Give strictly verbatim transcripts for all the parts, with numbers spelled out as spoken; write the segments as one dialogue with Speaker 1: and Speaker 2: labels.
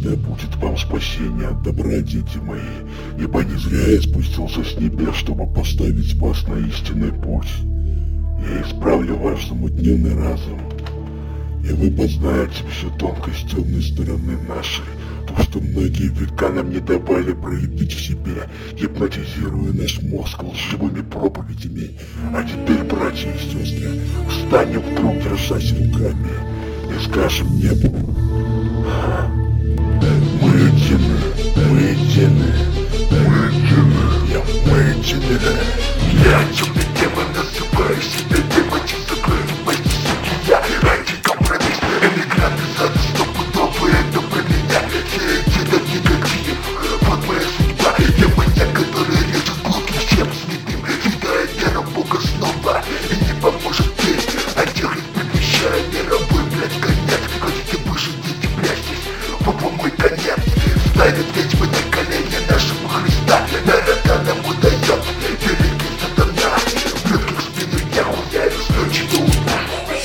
Speaker 1: да будет вам спасение от добра, дети мои, ибо не зря я спустился с небес, чтобы поставить вас на истинный путь. Я исправлю ваш замутненный разум, и вы познаете всю тонкость темной стороны нашей, то, что многие века нам не давали проявить в себе, гипнотизируя наш мозг лживыми проповедями. А теперь, братья и сестры, встанем вдруг, держась руками, и скажем небу: мы едины, мы едины, мы едины, я, мы едины. Я темный демон, называю себя демонизирую, почти суки, я антикомпромисс, эмигрант из ада, стопудовые, это про меня. Все эти давни как фильм, вот моя судьба. Я маньяк, который режет глубоким всем святым, кидая веру в Бога снова, и не поможет петь, а делает, предвещая мировой, блядь, конец. Хотите выжить, дети, прячьтесь, попа мой конец. Ставят ведьмы на колени нашего Христа, народа нам удает великий сатана. Блюдки в спину я хуярю с ночи до утра.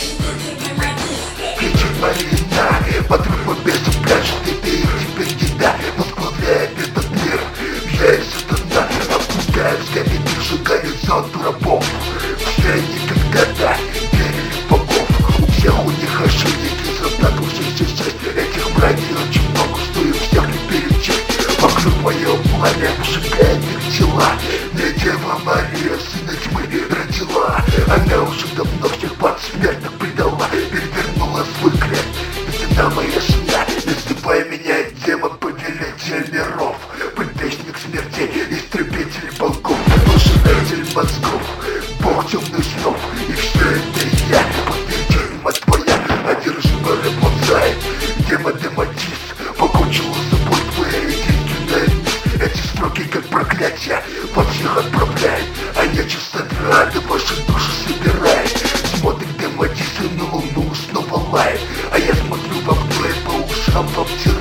Speaker 1: Кричит Марина, подрыва бесов пляшет, и ты их теперь еда возглавляет этот мир. Я и сатана опускаюсь, камень, сжигаю зонту рабов. Все они когда-то верили в богов, у всех у них ошибки, заплатавшихся шесть. Этих братьев очень много, что их всех не перечесть. Вокруг мое пламя сжигает их тела. Мне Дева Мария сына тьмы родила. Она уже давно всех подсмертно предала, перевернула свой крест. Ведь она моя жена, называй меня демон, повелитель миров, предвестник смертей, истребитель богов, пожиратель мозгов, бог темных снов. И все это я, победитель мать твоя, одержима репутация. Демон Демонис покончила с собой твоя единственная месть. Эти строки как проклятие во всех отправляет, а я чисто рада ваши души собирает. Смотрит Демонис на луну, снова лает, а я смотрю в окно и по ушам вам тирает.